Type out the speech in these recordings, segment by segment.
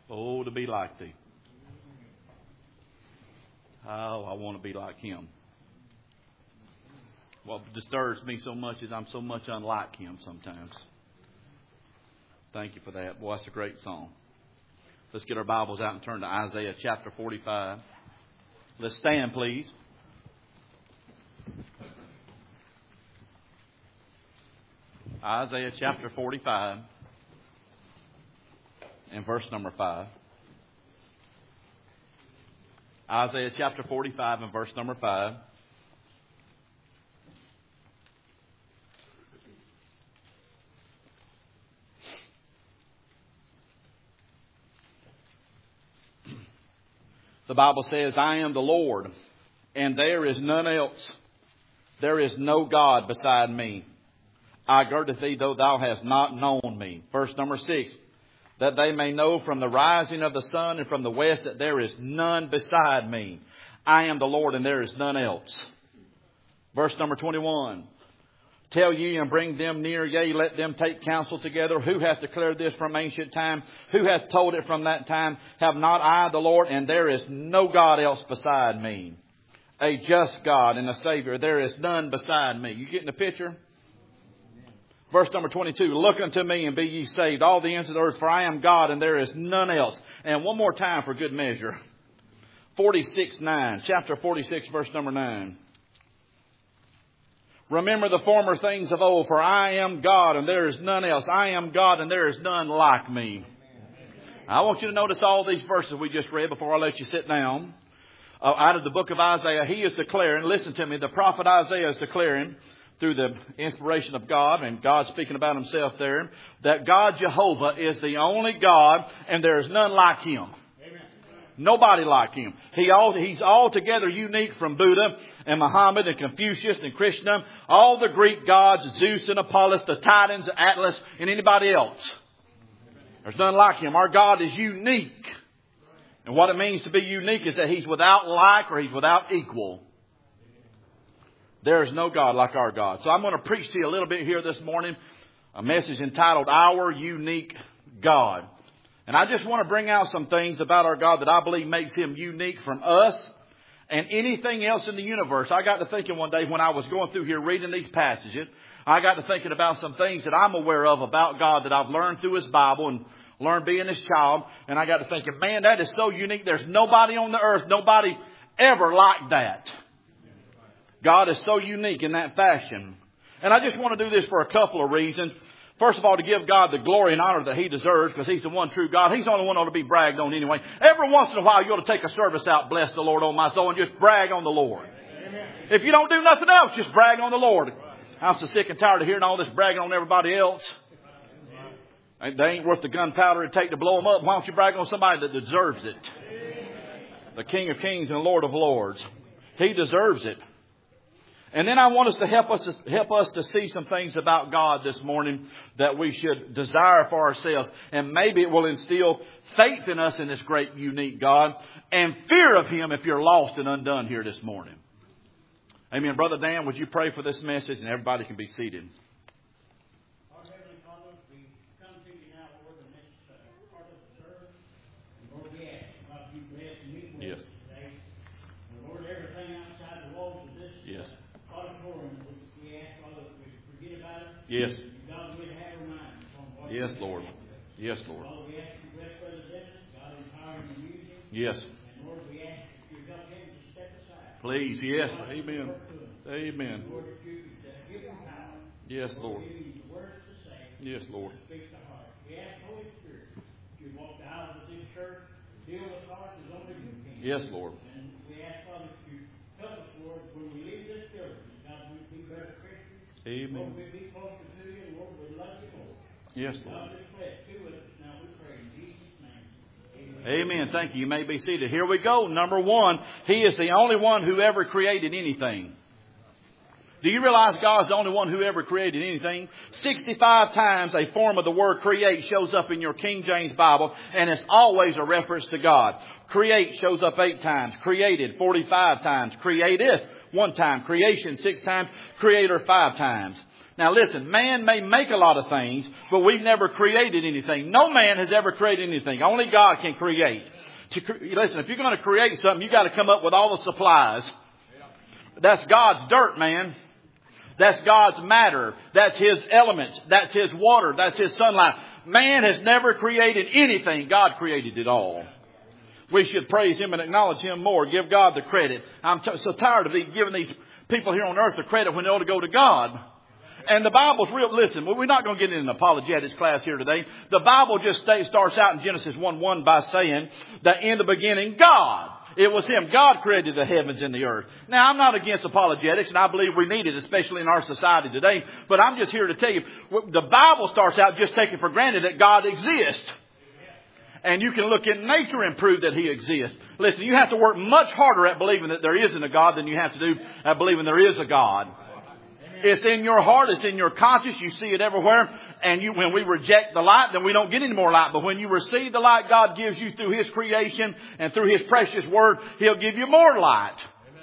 Oh, to be like Thee. Oh, I want to be like Him. What disturbs me so much is I'm so much unlike Him sometimes. Thank you for that. Boy, that's a great song. Let's get our Bibles out and turn to Isaiah chapter 45. Let's stand, please. Isaiah chapter 45 and verse number 5. Isaiah chapter 45 and verse number 5. The Bible says, I am the Lord, and there is none else. There is no God beside me. I girded thee, though thou hast not known me. Verse number 6. That they may know from the rising of the sun and from the west that there is none beside me. I am the Lord, and there is none else. Verse number 21. Tell ye and bring them near, yea, let them take counsel together. Who hath declared this from ancient time? Who hath told it from that time? Have not I the Lord, and there is no God else beside me? A just God and a Savior. There is none beside me. You getting the picture? Verse number 22. Look unto me and be ye saved, all the ends of the earth, for I am God and there is none else. And one more time for good measure. 46:9. Chapter 46, verse number 9. Remember the former things of old, for I am God and there is none else. I am God and there is none like me. I want you to notice all these verses we just read before I let you sit down. Out of the book of Isaiah, he is declaring, listen to me, the prophet Isaiah is declaring, through the inspiration of God, and God speaking about Himself there, that God Jehovah is the only God and there is none like Him. Nobody like Him. He's altogether unique from Buddha and Muhammad and Confucius and Krishna, all the Greek gods, Zeus and Apollos, the Titans, Atlas, and anybody else. There's none like Him. Our God is unique. And what it means to be unique is that He's without like or He's without equal. There is no God like our God. So I'm going to preach to you a little bit here this morning, a message entitled, Our Unique God. And I just want to bring out some things about our God that I believe makes Him unique from us and anything else in the universe. I got to thinking one day when I was going through here reading these passages, I got to thinking about some things that I'm aware of about God that I've learned through His Bible and learned being His child. And I got to thinking, man, that is so unique. There's nobody on the earth, nobody ever like that. God is so unique in that fashion. And I just want to do this for a couple of reasons. First of all, to give God the glory and honor that He deserves, because He's the one true God. He's the only one who ought to be bragged on anyway. Every once in a while, you ought to take a service out, bless the Lord, oh my soul, and just brag on the Lord. Amen. If you don't do nothing else, just brag on the Lord. I'm so sick and tired of hearing all this bragging on everybody else. They ain't worth the gunpowder it take to blow them up. Why don't you brag on somebody that deserves it? The King of Kings and the Lord of Lords. He deserves it. And then I want us to help us to see some things about God this morning that we should desire for ourselves. And maybe it will instill faith in us in this great, unique God and fear of Him if you're lost and undone here this morning. Amen. Brother Dan, would you pray for this message and everybody can be seated. Our Heavenly Father, we come to you now, Lord, in this part of the service. And Lord, we ask God you bless me with Yes. today. And Lord, everything outside the walls of this Yes. auditorium, we ask, Father, that we forget about it. Yes. God, we have our minds on what Yes, we Lord. have. Yes, Lord. Father, we ask you to bless Brother Dennis. God, empower him and use him. Yes. And Lord, we ask that you help him to step aside. Please. Yes. God, Amen. work to him. Amen. Lord, that you give him power. Yes, Lord. Give him the words to say. Yes, Lord. To speak the heart. We ask, Holy Spirit, you walk the aisles of this church, deal with hearts as only you can. Yes, Lord. And we ask, Father, that you help us, Lord, when we leave this building. God, we'd be better Christians. Amen. Lord, we'd be closer to you. Lord, we love you more. Yes, Lord. God, just bless to us now, we pray in Jesus' name. Amen. Thank you. You may be seated. Here we go. Number one, He is the only one who ever created anything. Do you realize God's the only one who ever created anything? 65 times a form of the word create shows up in your King James Bible, and it's always a reference to God. Create shows up 8 times. Created 45 times. Createth 1 time. Creation 6 times. Creator 5 times. Now listen, man may make a lot of things, but we've never created anything. No man has ever created anything. Only God can create. Listen, if you're going to create something, you've got to come up with all the supplies. That's God's dirt, man. That's God's matter. That's His elements. That's His water. That's His sunlight. Man has never created anything. God created it all. We should praise Him and acknowledge Him more. Give God the credit. I'm so tired of giving these people here on earth the credit when they ought to go to God. And the Bible's real. Listen, we're not going to get into an apologetics class here today. The Bible just starts out in Genesis 1:1 by saying that in the beginning, God. It was Him. God created the heavens and the earth. Now, I'm not against apologetics, and I believe we need it, especially in our society today. But I'm just here to tell you, the Bible starts out just taking for granted that God exists. And you can look in nature and prove that He exists. Listen, you have to work much harder at believing that there isn't a God than you have to do at believing there is a God. It's in your heart. It's in your conscience. You see it everywhere. And when we reject the light, then we don't get any more light. But when you receive the light God gives you through His creation and through His precious Word, He'll give you more light.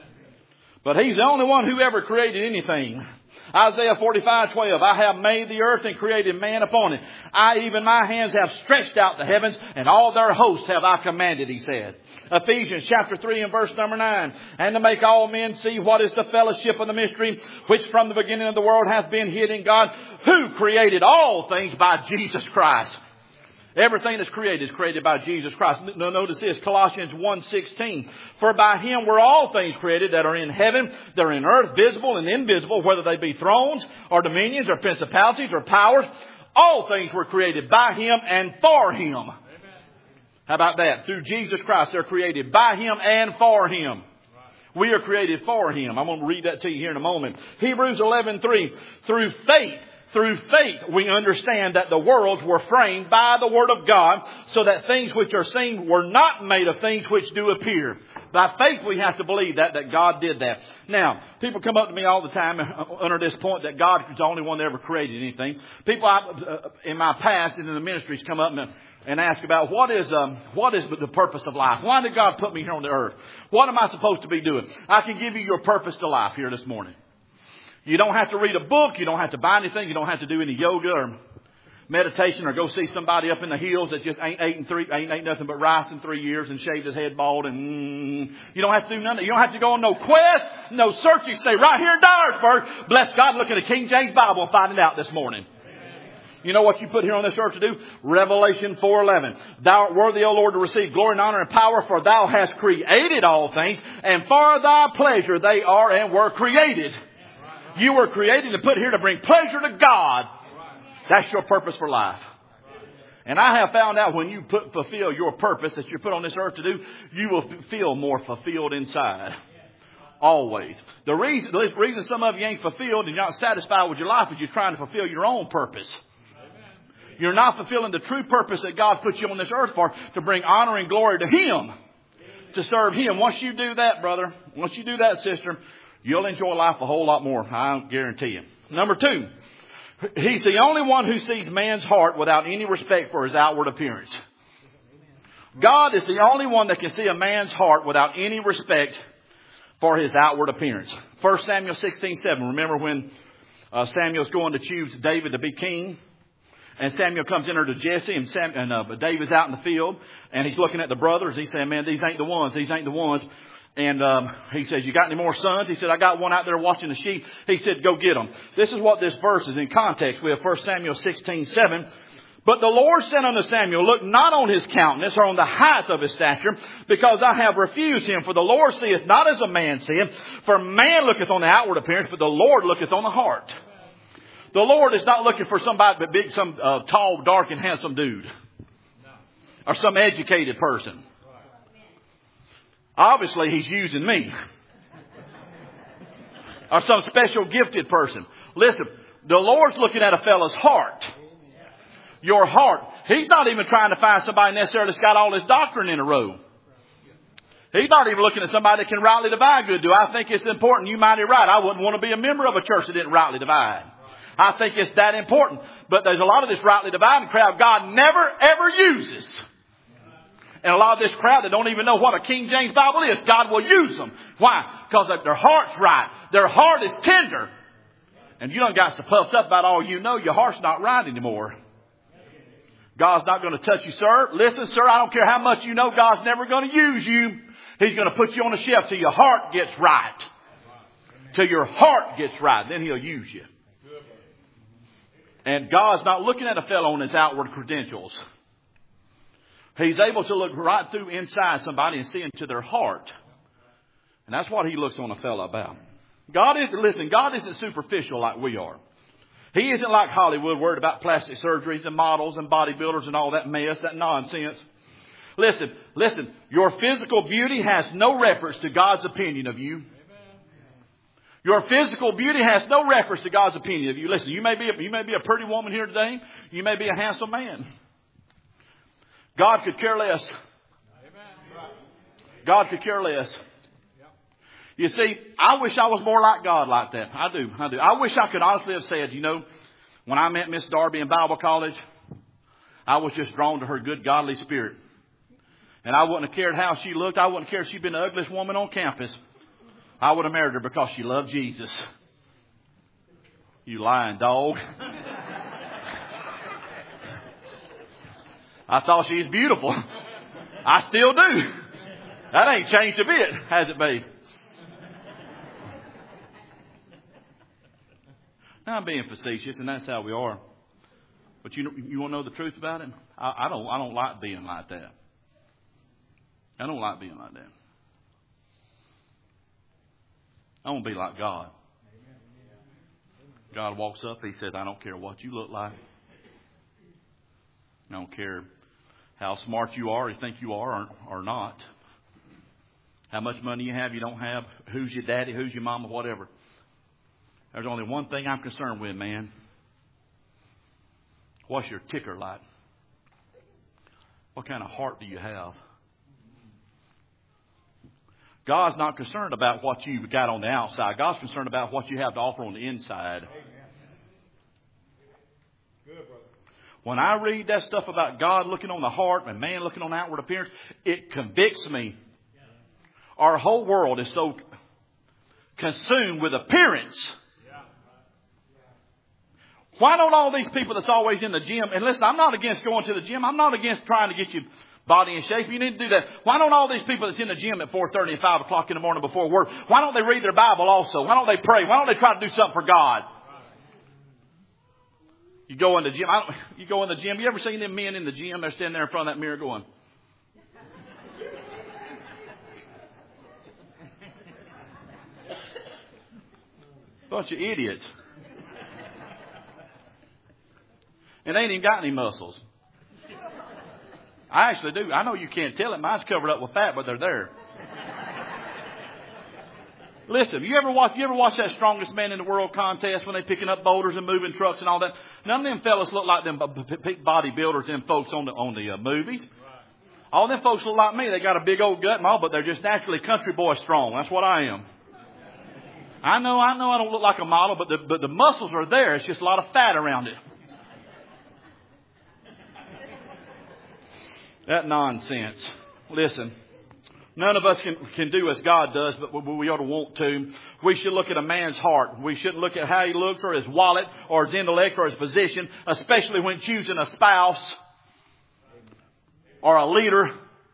But He's the only one who ever created anything. Isaiah 45:12, I have made the earth and created man upon it. Even my hands have stretched out the heavens, and all their hosts have I commanded, He said. Ephesians chapter 3 and verse number 9. And to make all men see what is the fellowship of the mystery, which from the beginning of the world hath been hid in God, who created all things by Jesus Christ. Everything that's created is created by Jesus Christ. Notice this, Colossians 1:16. For by Him were all things created that are in heaven, that are in earth, visible and invisible, whether they be thrones or dominions or principalities or powers. All things were created by Him and for Him. Amen. How about that? Through Jesus Christ, they're created by Him and for Him. We are created for Him. I'm going to read that to you here in a moment. Hebrews 11:3. Through faith, we understand that the worlds were framed by the Word of God, so that things which are seen were not made of things which do appear. By faith, we have to believe that God did that. Now, people come up to me all the time under this point that God is the only one that ever created anything. People in my past and in the ministries come up and ask about what is the purpose of life? Why did God put me here on the earth? What am I supposed to be doing? I can give you your purpose to life here this morning. You don't have to read a book. You don't have to buy anything. You don't have to do any yoga or meditation or go see somebody up in the hills that just ain't ate nothing but rice in 3 years and shaved his head bald. And you don't have to do nothing. You don't have to go on no quest, no searching. Stay right here in Dyersburg. Bless God. Look at the King James Bible and find it out this morning. You know what you put here on this earth to do? Revelation 4:11. Thou art worthy, O Lord, to receive glory and honor and power, for Thou hast created all things, and for Thy pleasure they are and were created. You were created to put here to bring pleasure to God. That's your purpose for life. And I have found out when you fulfill your purpose that you're put on this earth to do, you will feel more fulfilled inside. Always. The reason some of you ain't fulfilled and you're not satisfied with your life is you're trying to fulfill your own purpose. You're not fulfilling the true purpose that God put you on this earth for, to bring honor and glory to Him, to serve Him. Once you do that, brother, once you do that, sister, you'll enjoy life a whole lot more. I guarantee you. Number 2, He's the only one who sees man's heart without any respect for his outward appearance. God is the only one that can see a man's heart without any respect for his outward appearance. 1 Samuel 16:7. Remember when Samuel's going to choose David to be king? And Samuel comes in there to Jesse, and David's out in the field, and he's looking at the brothers. He's saying, man, these ain't the ones. These ain't the ones. And he says, you got any more sons? He said, I got one out there watching the sheep. He said, go get them. This is what this verse is in context. We have 1 Samuel 16:7. But the Lord said unto Samuel, look not on his countenance or on the height of his stature, because I have refused him. For the Lord seeth not as a man seeth. For man looketh on the outward appearance, but the Lord looketh on the heart. The Lord is not looking for somebody but big, some tall, dark, and handsome dude. Or some educated person. Obviously, He's using me. Or some special gifted person. Listen, the Lord's looking at a fellow's heart. Your heart. He's not even trying to find somebody necessarily that's got all his doctrine in a row. He's not even looking at somebody that can rightly divide good. Do I think it's important? You mighty right. I wouldn't want to be a member of a church that didn't rightly divide. I think it's that important. But there's a lot of this rightly dividing crowd God never, ever uses. And a lot of this crowd that don't even know what a King James Bible is, God will use them. Why? Because their heart's right. Their heart is tender. and you done got so puffed up about all you know, your heart's not right anymore. God's not going to touch you, sir. Listen, sir, I don't care how much you know, God's never going to use you. He's going to put you on a shelf till your heart gets right. Till your heart gets right. Then He'll use you. And God's not looking at a fellow on his outward credentials. He's able to look right through inside somebody and see into their heart. And that's what He looks on a fellow about. God isn't superficial like we are. He isn't like Hollywood, worried about plastic surgeries and models and bodybuilders and all that mess, that nonsense. Listen, your physical beauty has no reference to God's opinion of you. Your physical beauty has no reference to God's opinion of you. Listen, you may be a pretty woman here today. You may be a handsome man. God could care less. God could care less. You see, I wish I was more like God like that. I do. I wish I could honestly have said, when I met Miss Darby in Bible college, I was just drawn to her good godly spirit. And I wouldn't have cared how she looked. I wouldn't have cared if she'd been the ugliest woman on campus. I would have married her because she loved Jesus. You lying dog. I thought she was beautiful. I still do. That ain't changed a bit, has it, babe? Now, I'm being facetious, and that's how we are. But you want to know the truth about it? I don't like being like that. I don't like being like that. I want to be like God. God walks up. He says, I don't care what you look like. I don't care how smart you are or think you are or not. How much money you have, you don't have. Who's your daddy, who's your mama, whatever. There's only one thing I'm concerned with, man. What's your ticker like? What kind of heart do you have? God's not concerned about what you've got on the outside. God's concerned about what you have to offer on the inside. When I read that stuff about God looking on the heart and man looking on the outward appearance, it convicts me. Our whole world is so consumed with appearance. Why don't all these people that's always in the gym, and listen, I'm not against going to the gym. I'm not against trying to get your body in shape. You need to do that. Why don't all these people that's in the gym at 4:30 and 5 o'clock in the morning before work, why don't they read their Bible also? Why don't they pray? Why don't they try to do something for God? You go in the gym. You ever seen them men in the gym? They're standing there in front of that mirror going, bunch of idiots. And they ain't even got any muscles. I actually do. I know you can't tell it. Mine's covered up with fat, but they're there. Listen, you ever watch that Strongest Man in the World contest when they picking up boulders and moving trucks and all that? None of them fellas look like them bodybuilders and folks on the movies. All them folks look like me. They got a big old gut and all, but they're just naturally country boy strong. That's what I am. I know I don't look like a model, but the muscles are there. It's just a lot of fat around it. That nonsense. Listen, none of us can do as God does, but we ought to want to. We should look at a man's heart. We shouldn't look at how he looks or his wallet or his intellect or his position, especially when choosing a spouse or a leader.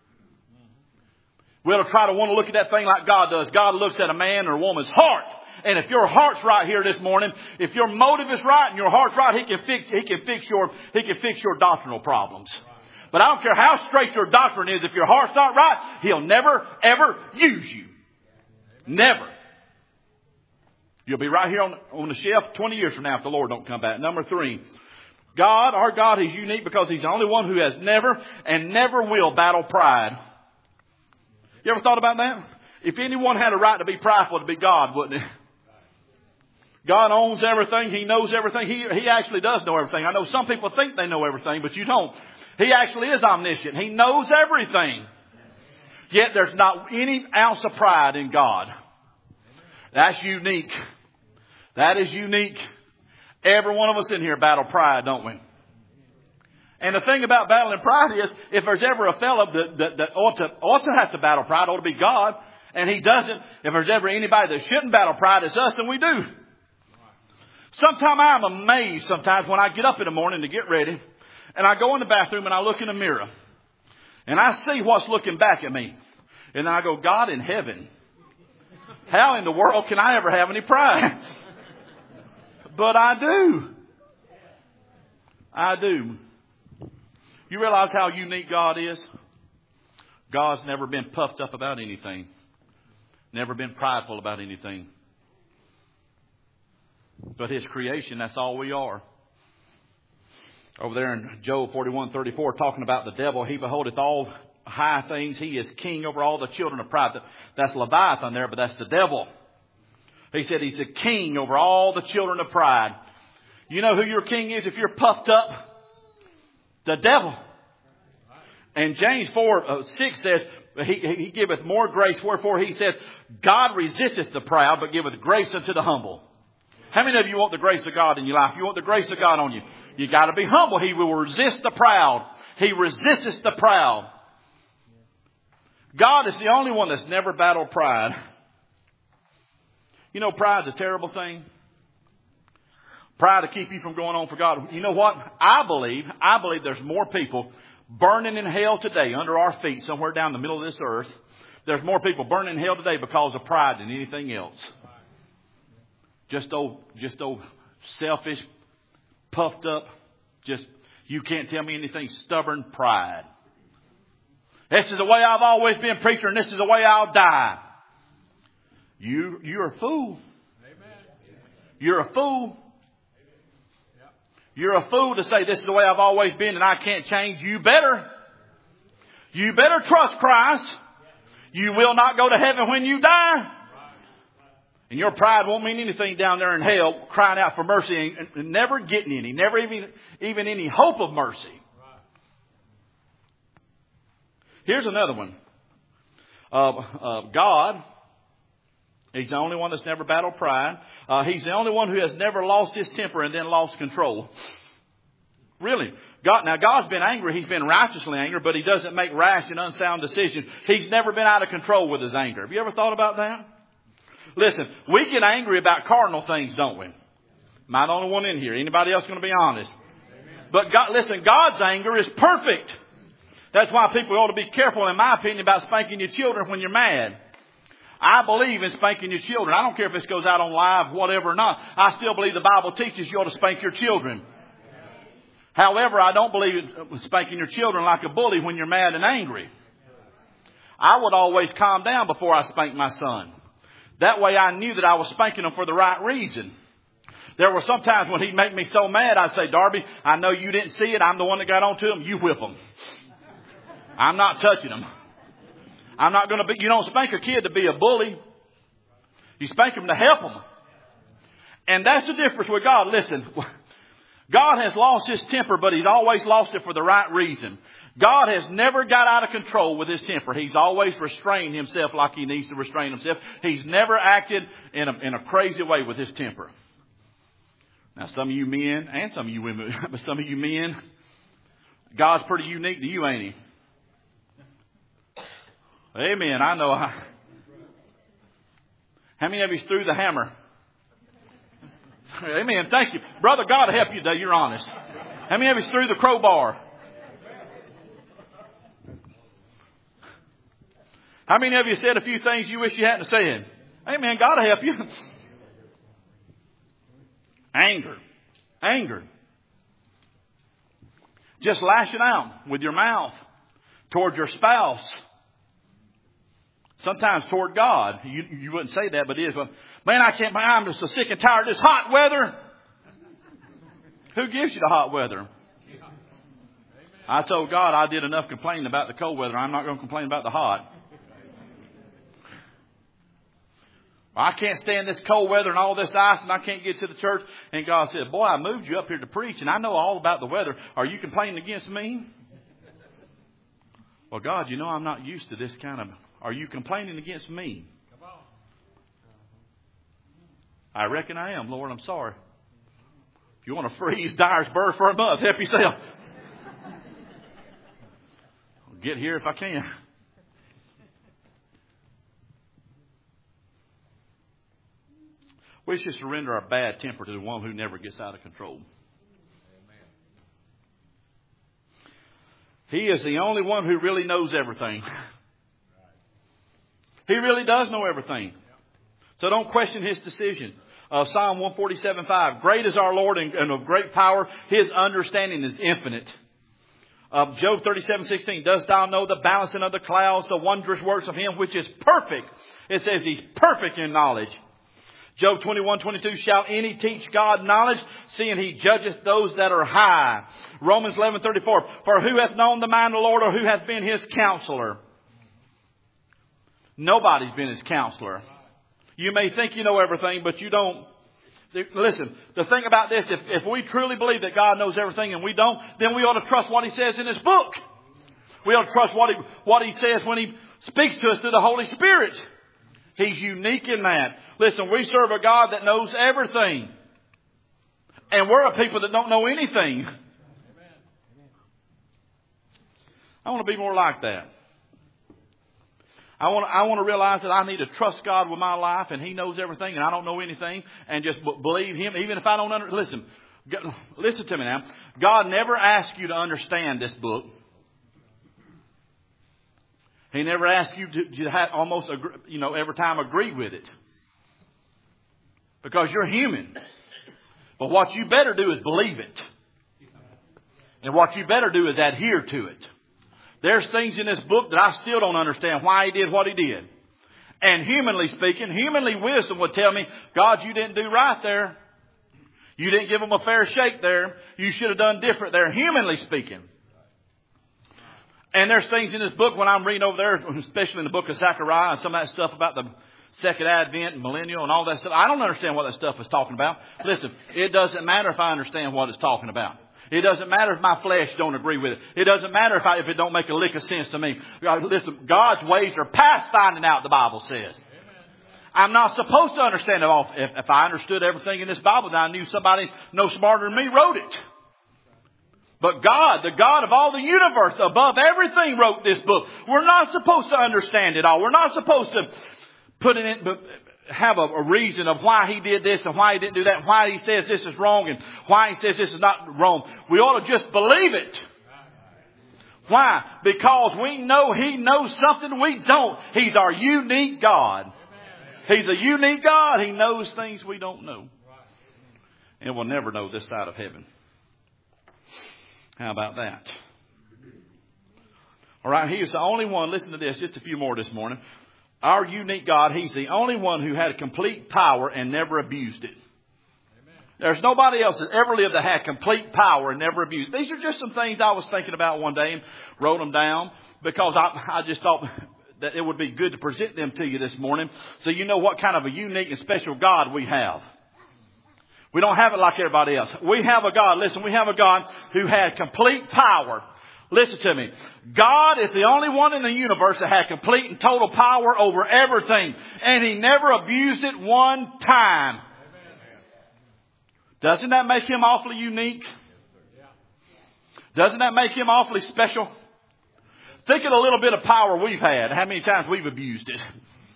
We ought to try to want to look at that thing like God does. God looks at a man or a woman's heart. And if your heart's right here this morning, if your motive is right and your heart's right, He can fix your doctrinal problems. But I don't care how straight your doctrine is. If your heart's not right, He'll never, ever use you. Never. You'll be right here on the shelf 20 years from now if the Lord don't come back. Number 3. God, our God, is unique because He's the only one who has never and never will battle pride. You ever thought about that? If anyone had a right to be prideful, it'd be God, wouldn't it? God owns everything. He knows everything. He actually does know everything. I know some people think they know everything, but you don't. He actually is omniscient. He knows everything. Yet there's not any ounce of pride in God. That's unique. That is unique. Every one of us in here battle pride, don't we? And the thing about battling pride is, if there's ever a fellow that ought to have to battle pride, ought to be God, and He doesn't. If there's ever anybody that shouldn't battle pride, it's us, and we do. Sometimes I'm amazed sometimes when I get up in the morning to get ready and I go in the bathroom and I look in the mirror and I see what's looking back at me. And then I go, God in heaven, how in the world can I ever have any pride? But I do. I do. You realize how unique God is? God's never been puffed up about anything. Never been prideful about anything. But His creation, that's all we are. Over there in Job 41:34, talking about the devil, he beholdeth all high things. He is king over all the children of pride. That's Leviathan there, but that's the devil. He said he's the king over all the children of pride. You know who your king is if you're puffed up? The devil. And James 4:6 says, he giveth more grace. Wherefore he said, God resisteth the proud, but giveth grace unto the humble. How many of you want the grace of God in your life? You want the grace of God on you? You got to be humble. He will resist the proud. He resists the proud. God is the only one that's never battled pride. You know, pride's a terrible thing. Pride to keep you from going on for God. You know what? I believe there's more people burning in hell today under our feet, somewhere down the middle of this earth. There's more people burning in hell today because of pride than anything else. Just old selfish, puffed up, just, you can't tell me anything, stubborn pride. This is the way I've always been, preacher, and this is the way I'll die. You're a fool. You're a fool. You're a fool to say this is the way I've always been and I can't change. You better trust Christ. You will not go to heaven when you die. And your pride won't mean anything down there in hell, crying out for mercy and never getting any, never even any hope of mercy. Here's another one. God, He's the only one that's never battled pride. He's the only one who has never lost his temper and then lost control. Really. God's been angry. He's been righteously angry, but He doesn't make rash and unsound decisions. He's never been out of control with His anger. Have you ever thought about that? Listen, we get angry about carnal things, don't we? Am I the only one in here? Anybody else going to be honest? But God's anger is perfect. That's why people ought to be careful, in my opinion, about spanking your children when you're mad. I believe in spanking your children. I don't care if this goes out on live, whatever or not. I still believe the Bible teaches you ought to spank your children. However, I don't believe in spanking your children like a bully when you're mad and angry. I would always calm down before I spanked my son. That way I knew that I was spanking him for the right reason. There were some times when he'd make me so mad, I'd say, Darby, I know you didn't see it. I'm the one that got onto him. You whip him. I'm not touching him. I'm not going to be, you don't spank a kid to be a bully. You spank him to help him. And that's the difference with God. Listen, God has lost His temper, but He's always lost it for the right reason. God has never got out of control with His temper. He's always restrained Himself like He needs to restrain Himself. He's never acted in a crazy way with His temper. Now, some of you men, and some of you women, but some of you men, God's pretty unique to you, ain't He? Amen. I know. How many of you threw the hammer? Amen. Thank you. Brother, God help you today. You're honest. How many of you threw the crowbar? How many of you said a few things you wish you hadn't said? Amen. God will help you. Anger. Just lashing out with your mouth toward your spouse. Sometimes toward God. You wouldn't say that, but it is. Man, I'm just so sick and tired of this hot weather. Who gives you the hot weather? I told God I did enough complaining about the cold weather. I'm not going to complain about the hot. I can't stand this cold weather and all this ice, and I can't get to the church. And God said, boy, I moved you up here to preach, and I know all about the weather. Are you complaining against me? Well, God, you know I'm not used to this kind of... Are you complaining against me? I reckon I am, Lord. I'm sorry. If you want to freeze Dyersburg for a month, help yourself. I'll get here if I can. We should surrender our bad temper to the one who never gets out of control. He is the only one who really knows everything. He really does know everything. So don't question His decision. Psalm 147:5. Great is our Lord and of great power. His understanding is infinite. Job 37:16. Dost thou know the balancing of the clouds, the wondrous works of Him which is perfect? It says He's perfect in knowledge. Job 21:22. Shall any teach God knowledge, seeing He judgeth those that are high? Romans 11:34. For who hath known the mind of the Lord, or who hath been His counselor? Nobody's been His counselor. You may think you know everything, but you don't. Listen, the thing about this, if we truly believe that God knows everything and we don't, then we ought to trust what He says in His book. We ought to trust what He says when He speaks to us through the Holy Spirit. He's unique in that. Listen, we serve a God that knows everything. And we're a people that don't know anything. I want to be more like that. I want to realize that I need to trust God with my life, and He knows everything, and I don't know anything, and just believe Him, even if I don't understand. Listen to me now. God never asked you to understand this book. He never asked you to almost, every time agree with it. Because you're human. But what you better do is believe it. And what you better do is adhere to it. There's things in this book that I still don't understand why He did what He did. And humanly speaking, humanly wisdom would tell me, God, you didn't do right there. You didn't give them a fair shake there. You should have done different there, humanly speaking. And there's things in this book when I'm reading over there, especially in the book of Zechariah and some of that stuff about the second advent and millennial and all that stuff. I don't understand what that stuff is talking about. Listen, it doesn't matter if I understand what it's talking about. It doesn't matter if my flesh don't agree with it. It doesn't matter if it don't make a lick of sense to me. Listen, God's ways are past finding out, the Bible says. I'm not supposed to understand it all. If I understood everything in this Bible, then I knew somebody no smarter than me wrote it. But God, the God of all the universe, above everything, wrote this book. We're not supposed to understand it all. We're not supposed to put it in, have a reason of why He did this and why He didn't do that, and why He says this is wrong and why He says this is not wrong. We ought to just believe it. Why? Because we know He knows something we don't. He's our unique God. He's a unique God. He knows things we don't know. And we'll never know this side of heaven. How about that? All right, He is the only one. Listen to this, just a few more this morning. Our unique God, He's the only one who had complete power and never abused it. Amen. There's nobody else that ever lived that had complete power and never abused it. These are just some things I was thinking about one day and wrote them down because I just thought that it would be good to present them to you this morning so you know what kind of a unique and special God we have. We don't have it like everybody else. We have a God, listen, we have a God who had complete power. Listen to me. God is the only one in the universe that had complete and total power over everything. And He never abused it one time. Doesn't that make Him awfully unique? Doesn't that make Him awfully special? Think of the little bit of power we've had. How many times we've abused it.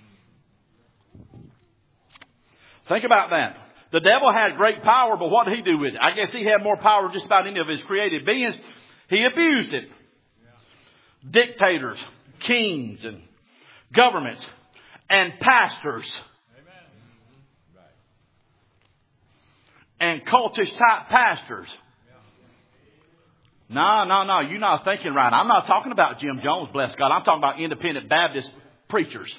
Think about that. The devil had great power, but what did he do with it? I guess he had more power than just about any of his created beings. He abused it. Yeah. Dictators, kings, and governments, and pastors. Amen. And cultish type pastors. Yeah. No, you're not thinking right. I'm not talking about Jim Jones, bless God. I'm talking about independent Baptist preachers.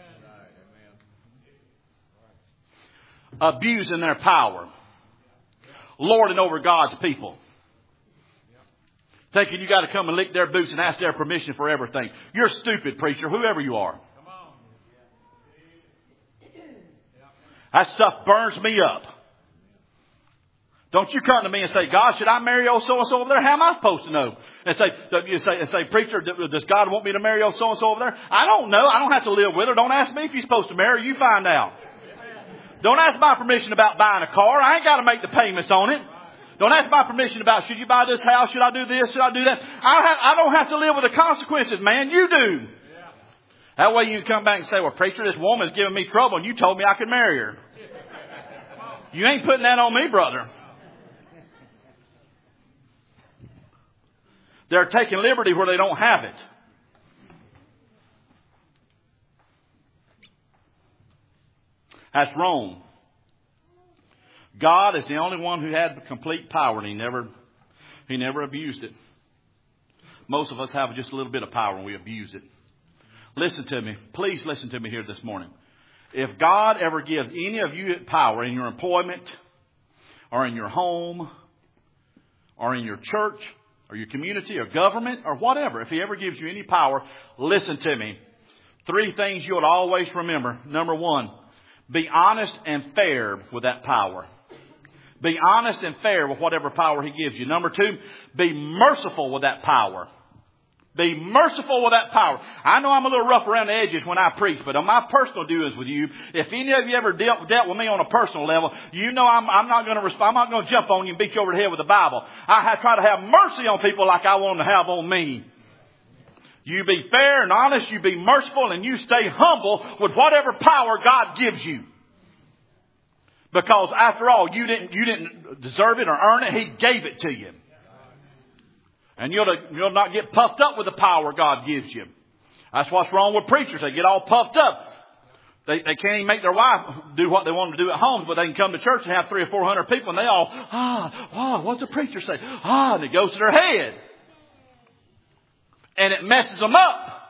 Abusing their power. Lording over God's people. Thinking you got to come and lick their boots and ask their permission for everything. You're stupid, preacher, whoever you are. That stuff burns me up. Don't you come to me and say, God, should I marry old so-and-so over there? How am I supposed to know? And say, preacher, does God want me to marry old so-and-so over there? I don't know. I don't have to live with her. Don't ask me if you're supposed to marry her. You find out. Don't ask my permission about buying a car. I ain't got to make the payments on it. Don't ask my permission about should you buy this house? Should I do this? Should I do that? I don't have to live with the consequences, man. You do. Yeah. That way you can come back and say, well, preacher, this woman's giving me trouble and you told me I could marry her. You ain't putting that on me, brother. They're taking liberty where they don't have it. That's wrong. God is the only one who had complete power, and He never abused it. Most of us have just a little bit of power and we abuse it. Listen to me. Please listen to me here this morning. If God ever gives any of you power in your employment or in your home or in your church or your community or government or whatever, if He ever gives you any power, listen to me. 3 things you ought to always remember. Number 1, be honest and fair with that power. Be honest and fair with whatever power He gives you. Number 2, be merciful with that power. Be merciful with that power. I know I'm a little rough around the edges when I preach, but on my personal dealings with you, if any of you ever dealt with me on a personal level, you know I'm not going to respond. I'm not going to jump on you and beat you over the head with the Bible. I try to have mercy on people like I want them to have on me. You be fair and honest, you be merciful, and you stay humble with whatever power God gives you. Because after all, you didn't deserve it or earn it. He gave it to you. And you'll not get puffed up with the power God gives you. That's what's wrong with preachers. They get all puffed up. They can't even make their wife do what they want them to do at home, but they can come to church and have 300 or 400 people, and they all, what's the preacher say? And it goes to their head. And it messes them up.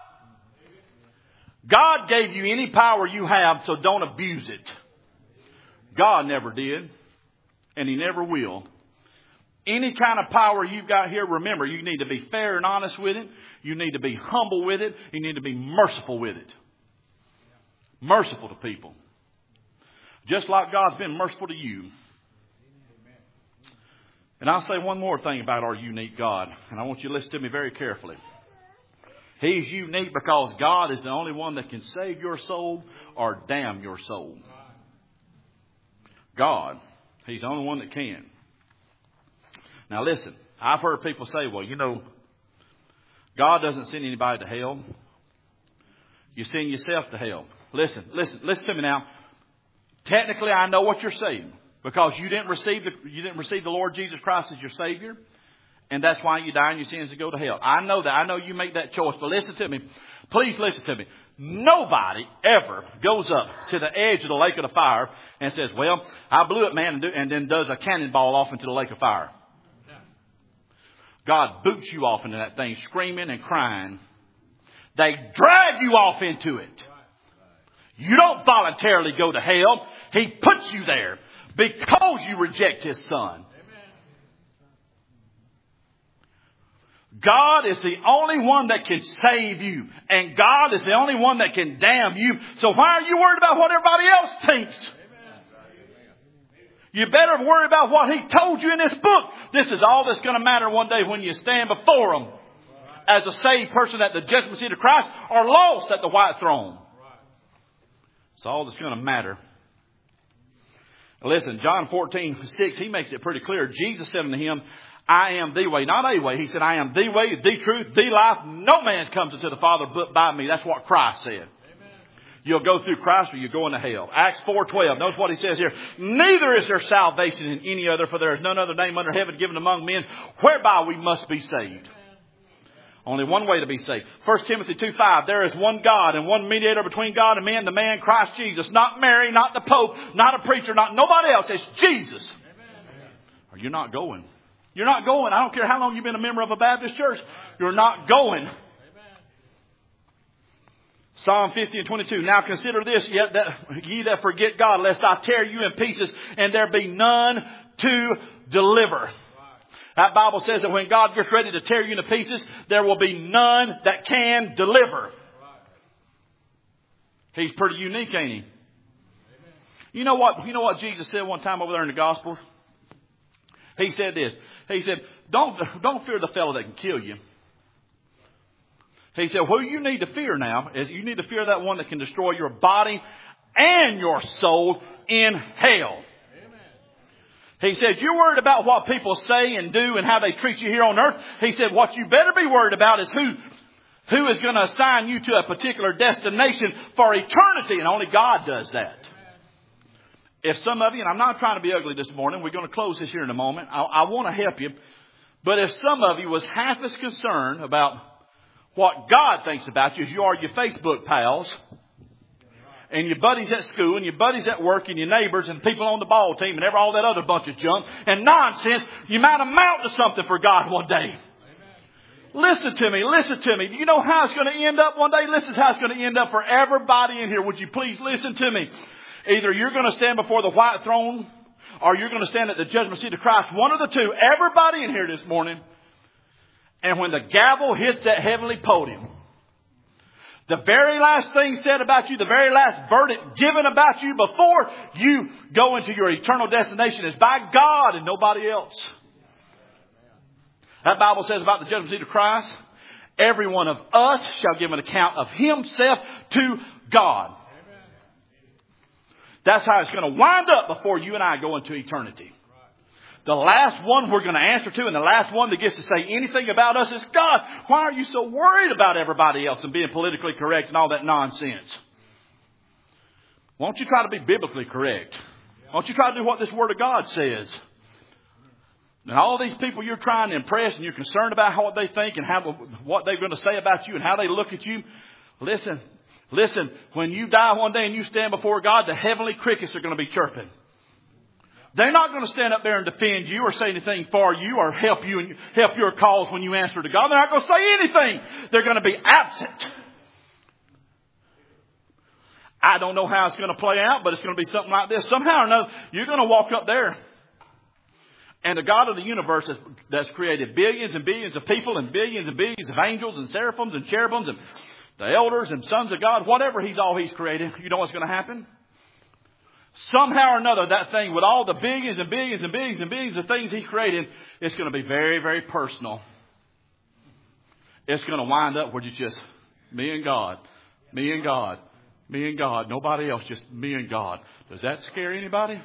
God gave you any power you have, so don't abuse it. God never did, and He never will. Any kind of power you've got here, remember, you need to be fair and honest with it. You need to be humble with it. You need to be merciful with it. Merciful to people. Just like God's been merciful to you. And I'll say one more thing about our unique God, and I want you to listen to me very carefully. He's unique because God is the only one that can save your soul or damn your soul. God, He's the only one that can. Now listen, I've heard people say, well, God doesn't send anybody to hell. You send yourself to hell. Listen to me now. Technically, I know what you're saying because you didn't receive the Lord Jesus Christ as your Savior. And that's why you die in your sins to go to hell. I know that. I know you make that choice. But listen to me. Please listen to me. Nobody ever goes up to the edge of the lake of the fire and says, well, I blew it, man, and then does a cannonball off into the lake of fire. God boots you off into that thing screaming and crying. They drag you off into it. You don't voluntarily go to hell. He puts you there because you reject His Son. God is the only one that can save you. And God is the only one that can damn you. So why are you worried about what everybody else thinks? You better worry about what He told you in this book. This is all that's going to matter one day when you stand before Him as a saved person at the judgment seat of Christ or lost at the white throne. It's all that's going to matter. Listen, John 14:6, He makes it pretty clear. Jesus said unto him, I am the way, not a way. He said, I am the way, the truth, the life. No man comes unto the Father but by me. That's what Christ said. You'll go through Christ or you go into hell. Acts 4:12. Notice what He says here. Neither is there salvation in any other, for there is none other name under heaven given among men whereby we must be saved. Only one way to be saved. 1 Timothy 2:5. There is one God and one mediator between God and men, the man Christ Jesus. Not Mary, not the Pope, not a preacher, not nobody else. It's Jesus. Or you're not going. You're not going. I don't care how long you've been a member of a Baptist church. You're not going. Psalm 50:22. Now consider this, yet that ye that forget God, lest I tear you in pieces, and there be none to deliver. That Bible says that when God gets ready to tear you into pieces, there will be none that can deliver. He's pretty unique, ain't He? You know what Jesus said one time over there in the Gospels? He said this. He said, don't fear the fellow that can kill you. He said, what you need to fear now is you need to fear that one that can destroy your body and your soul in hell. Amen. He said, you're worried about what people say and do and how they treat you here on earth. He said, what you better be worried about is who is going to assign you to a particular destination for eternity. And only God does that. if some of you, and I'm not trying to be ugly this morning, we're going to close this here in a moment. I want to help you. But if some of you was half as concerned about what God thinks about you as you are your Facebook pals and your buddies at school and your buddies at work and your neighbors and people on the ball team and all that other bunch of junk and nonsense, you might amount to something for God one day. Listen to me. Listen to me. Do you know how it's going to end up one day? Listen to how it's going to end up for everybody in here. Would you please listen to me? Either you're going to stand before the white throne or you're going to stand at the judgment seat of Christ. One of the two. Everybody in here this morning. And when the gavel hits that heavenly podium, the very last thing said about you, the very last verdict given about you before you go into your eternal destination is by God and nobody else. That Bible says about the judgment seat of Christ, every one of us shall give an account of himself to God. That's how it's going to wind up before you and I go into eternity. The last one we're going to answer to and the last one that gets to say anything about us is God. Why are you so worried about everybody else and being politically correct and all that nonsense? Won't you try to be biblically correct? Won't you try to do what this Word of God says? And all these people you're trying to impress and you're concerned about what they think and what they're going to say about you and how they look at you. Listen, when you die one day and you stand before God, the heavenly crickets are going to be chirping. They're not going to stand up there and defend you or say anything for you or help you and help your cause when you answer to God. They're not going to say anything. They're going to be absent. I don't know how it's going to play out, but it's going to be something like this. Somehow or another, you're going to walk up there. And the God of the universe that's created billions and billions of people and billions of angels and seraphims and cherubims and the elders and sons of God, whatever He's created, you know what's going to happen? Somehow or another, that thing with all the billions and billions and billions and billions of things He's created, it's going to be very, very personal. It's going to wind up where you just, me and God, me and God, me and God, nobody else, just me and God. Does that scare anybody?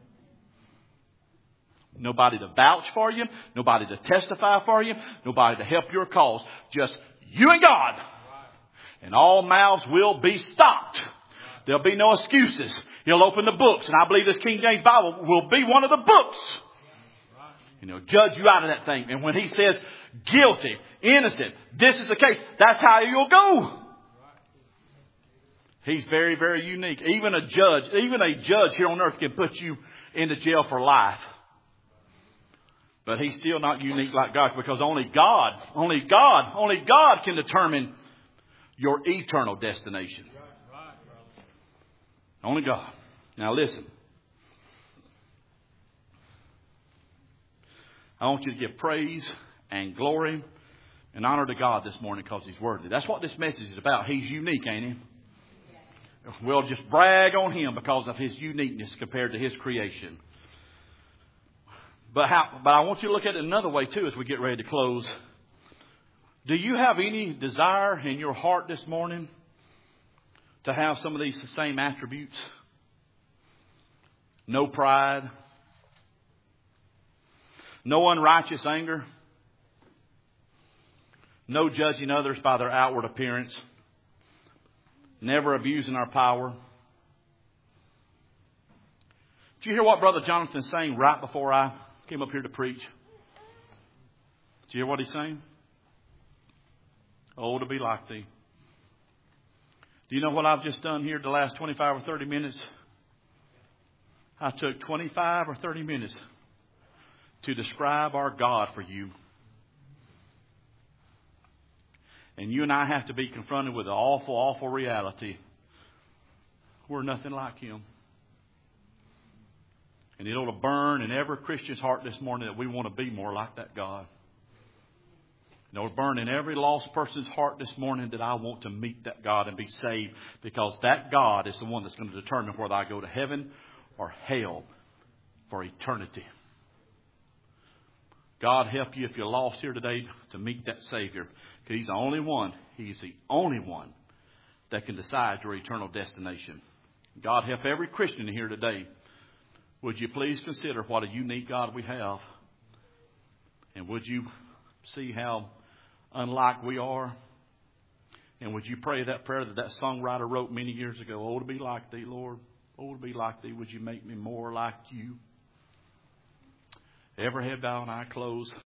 Nobody to vouch for you. Nobody to testify for you. Nobody to help your cause. Just you and God. And all mouths will be stopped. There'll be no excuses. He'll open the books. And I believe this King James Bible will be one of the books. You know, judge you out of that thing. And when He says guilty, innocent, this is the case, that's how you'll go. He's very, very unique. Even a judge here on earth can put you into jail for life. But He's still not unique like God, because only God can determine your eternal destination. Only God. Now listen. I want you to give praise and glory and honor to God this morning because He's worthy. That's what this message is about. He's unique, ain't He? We'll just brag on Him because of His uniqueness compared to His creation. But I want you to look at it another way too as we get ready to close. Do you have any desire in your heart this morning to have some of these same attributes? No pride. No unrighteous anger. No judging others by their outward appearance. Never abusing our power. Did you hear what Brother Jonathan sang right before I came up here to preach? Did you hear what he's saying? Oh, to be like Thee. Do you know what I've just done here the last 25 or 30 minutes? I took 25 or 30 minutes to describe our God for you. And you and I have to be confronted with the awful, awful reality. We're nothing like Him. And it ought to burn in every Christian's heart this morning that we want to be more like that God. It ought to burn in every lost person's heart this morning that I want to meet that God and be saved, because that God is the one that's going to determine whether I go to heaven or hell for eternity. God help you if you're lost here today to meet that Savior. Because He's the only one. He's the only one that can decide your eternal destination. God help every Christian here today. Would you please consider what a unique God we have? And would you see how unlike we are? And would you pray that prayer that songwriter wrote many years ago? Oh, to be like Thee, Lord. Oh, to be like Thee, would You make me more like You? Every head bowed and eye closed.